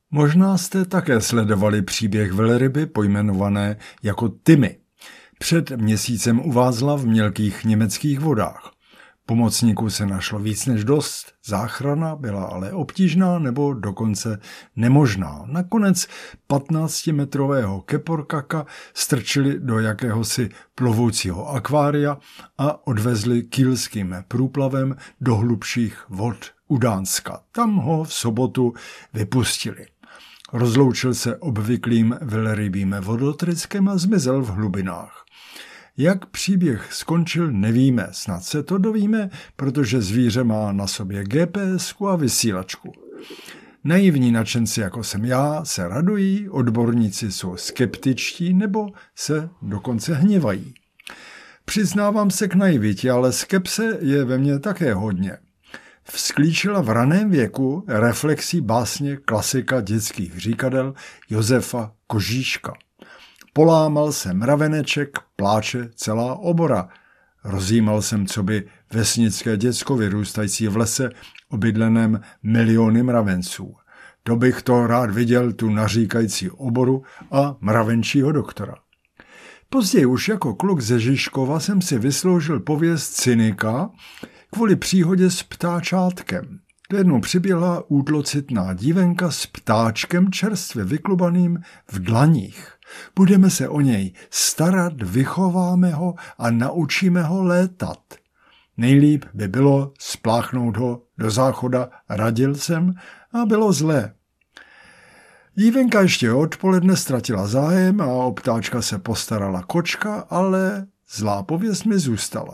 Možná jste také sledovali příběh velryby pojmenované jako Timmy. Před měsícem uvázla v mělkých německých vodách. Pomocníků se našlo víc než dost, záchrana byla ale obtížná nebo dokonce nemožná. Nakonec 15metrového keporkaka strčili do jakéhosi plovoucího akvária a odvezli kýlským průplavem do hlubších vod u Dánska. Tam ho v sobotu vypustili. Rozloučil se obvyklým velrybým vodotryskem a zmizel v hlubinách. Jak příběh skončil, nevíme, snad se to dovíme, protože zvíře má na sobě GPS a vysílačku. Naivní nadšenci, jako jsem já, se radují, odborníci jsou skeptičtí nebo se dokonce hněvají. Přiznávám se k naivitě, ale skepse je ve mně také hodně. Vzklíčila v raném věku reflexí básně klasika dětských říkadel Josefa Kožíška. Polámal se mraveneček, pláče celá obora. Rozjímal jsem, co by vesnické děcko vyrůstající v lese, obydleném miliony mravenců. To bych to rád viděl, tu naříkající oboru a mravenčího doktora. Později už jako kluk ze Žižkova jsem si vysloužil pověst cynika kvůli příhodě s ptáčátkem. Jednou přiběhla útlocitná dívenka s ptáčkem čerstvě vyklubaným v dlaních. Budeme se o něj starat, vychováme ho a naučíme ho létat. Nejlíp by bylo spláchnout ho do záchoda, radil jsem, a bylo zlé. Dívenka ještě odpoledne ztratila zájem a o ptáčka se postarala kočka, ale zlá pověst mi zůstala.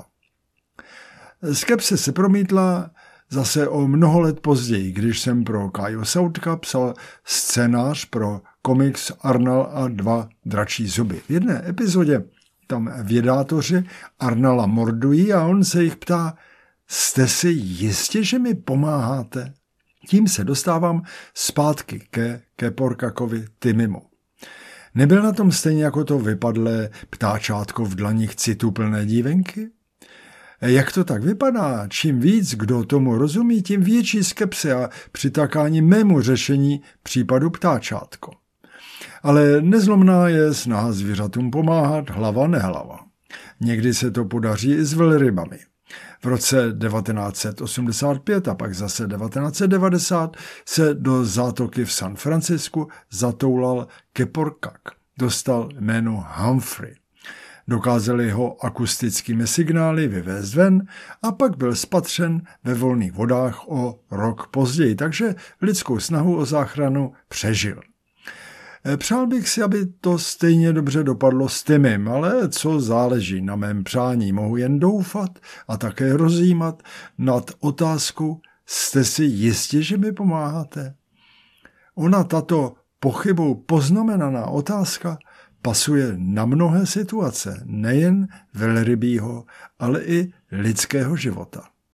Skepse se promítla zase o mnoho let později, když jsem pro Kájo Sautka psal scénář pro komiks Arnal a 2 dračí zuby. V jedné epizodě tam vědátoři Arnala mordují a on se jich ptá: jste si jistě, že mi pomáháte? Tím se dostávám zpátky ke keporkakovi Timmymu. Nebyl na tom stejně jako to vypadlé ptáčátko v dlaních cituplné dívenky? Jak to tak vypadá? Čím víc kdo tomu rozumí, tím větší skepse a přitakání mému řešení případu ptáčátko. Ale nezlomná je snaha zvířatům pomáhat, hlava nehlava. Někdy se to podaří i s velrybami. V roce 1985 a pak zase 1990 se do zátoky v San Francisku zatoulal keporkak. Dostal jméno Humphrey. Dokázali ho akustickými signály vyvést ven a pak byl spatřen ve volných vodách o rok později, takže lidskou snahu o záchranu přežil. Přál bych si, aby to stejně dobře dopadlo s Timmym, ale co záleží na mém přání, mohu jen doufat a také rozjímat nad otázkou: jste si jistí, že mi pomáháte? Ona, tato pochybou poznamenaná otázka, pasuje na mnohé situace, nejen velrybího, ale i lidského života.